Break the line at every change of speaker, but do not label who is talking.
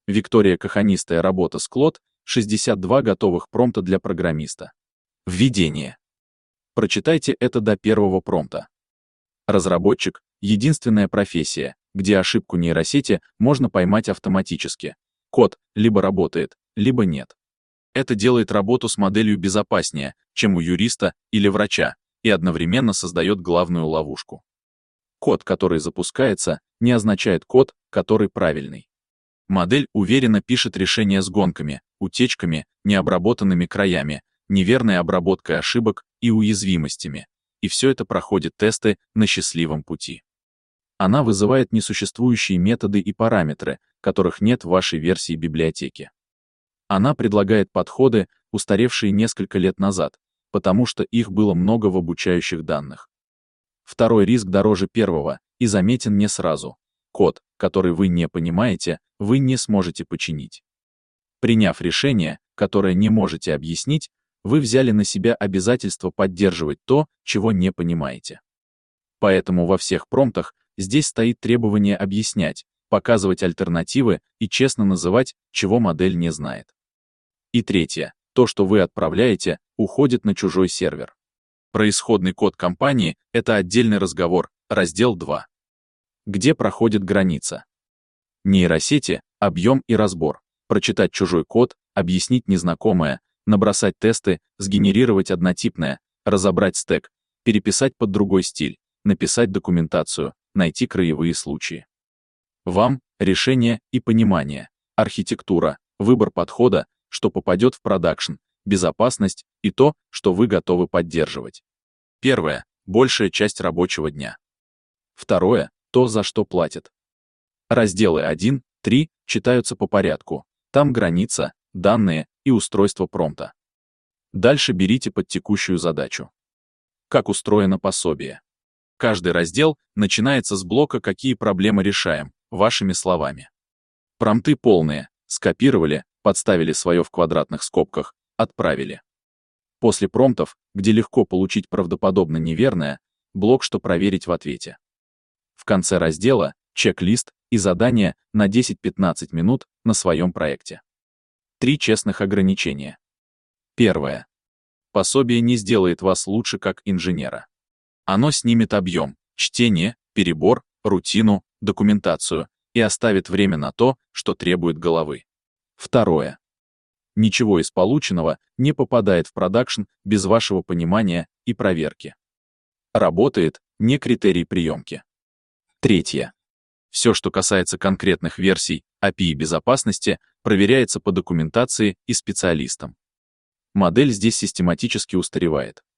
Виктория Каханистая работа с Клод, 62 готовых промпта для программиста. Введение. Прочитайте это до первого промпта. Разработчик — единственная профессия, где ошибку нейросети можно поймать автоматически. Код либо работает, либо нет. Это делает работу с моделью безопаснее, чем у юриста или врача, и одновременно создает главную ловушку. Код, который запускается, не означает код, который правильный. Модель уверенно пишет решения с гонками, утечками, необработанными краями, неверной обработкой ошибок и уязвимостями, и все это проходит тесты на счастливом пути. Она вызывает несуществующие методы и параметры, которых нет в вашей версии библиотеки. Она предлагает подходы, устаревшие несколько лет назад, потому что их было много в обучающих данных. Второй риск дороже первого и заметен не сразу. Код, который вы не понимаете, вы не сможете починить. Приняв решение, которое не можете объяснить, вы взяли на себя обязательство поддерживать то, чего не понимаете. Поэтому во всех промптах здесь стоит требование объяснять, показывать альтернативы и честно называть, чего модель не знает. И третье. То, что вы отправляете, уходит на чужой сервер. Про исходный код компании — это отдельный разговор, раздел 2. Где проходит граница? Нейросети, объем и разбор. Прочитать чужой код, объяснить незнакомое, набросать тесты, сгенерировать однотипное, разобрать стэк, переписать под другой стиль, написать документацию, найти краевые случаи. Вам — решение и понимание, архитектура, выбор подхода, что попадет в продакшн, безопасность и то, что вы готовы поддерживать. Первое — большая часть рабочего дня. Второе — то, за что платят. Разделы 1-3 читаются по порядку. Там граница, данные и устройство промпта. Дальше берите под текущую задачу. Как устроено пособие? Каждый раздел начинается с блока «Какие проблемы решаем», вашими словами. Промпты полные, скопировали, подставили свое в квадратных скобках, отправили. После промптов, где легко получить правдоподобно неверное, блок «Что проверить в ответе». В конце раздела чек-лист и задание на 10-15 минут на своем проекте. 3 честных ограничения. Первое. Пособие не сделает вас лучше как инженера. Оно снимет объем, чтение, перебор, рутину, документацию и оставит время на то, что требует головы. Второе. Ничего из полученного не попадает в продакшн без вашего понимания и проверки. Работает не критерий приемки. Третье. Все, что касается конкретных версий API безопасности, проверяется по документации и специалистам. Модель здесь систематически устаревает.